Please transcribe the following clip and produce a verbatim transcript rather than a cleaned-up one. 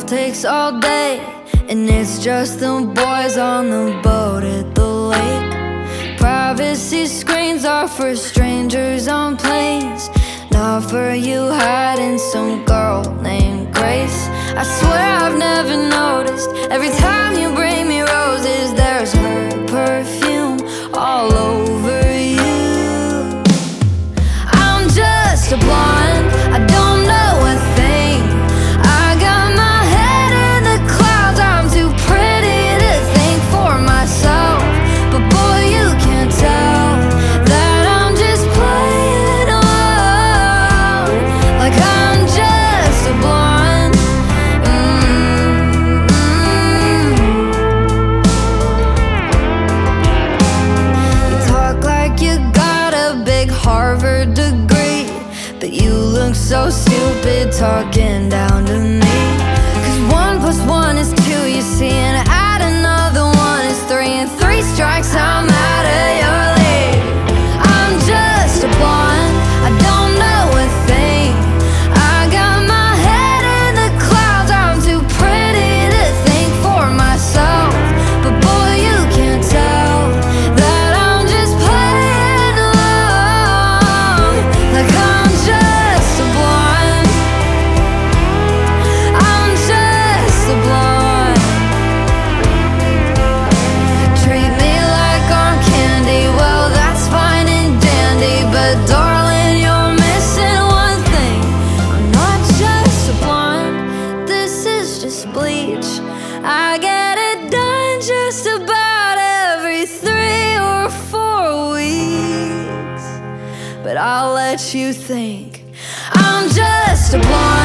love takes all day, and it's just the boys on the boat at the lake. Privacy screens are for strangers on planes, not for you hiding some girl named Grace. I swear I've never noticed, every time you bring me roses, there's her perfume all over you. I'm just a blonde, I don't know a thing. I got my head in the clouds, I'm too pretty to think for myself. But boy, you can't tell that I'm just playing along, like I'm just a blonde. Harvard degree, but you look so stupid talking down to me. Cause one plus one is two, you see, and add another one is three, and three strikes, I'm out of your league. I'm just a blonde, I don't know a thing. I got my head in the clouds, I'm too pretty to think for myself. But boy, you can't tell that I'm just playing along, like I'm just a blonde. I'm just a blonde. Treat me like I'm candy, well that's fine and dandy, but darling, you're missing one thing. I'm not just a blonde, this is just bleach. I get it done just about every three or four weeks, but I'll let you think I'm just a blonde.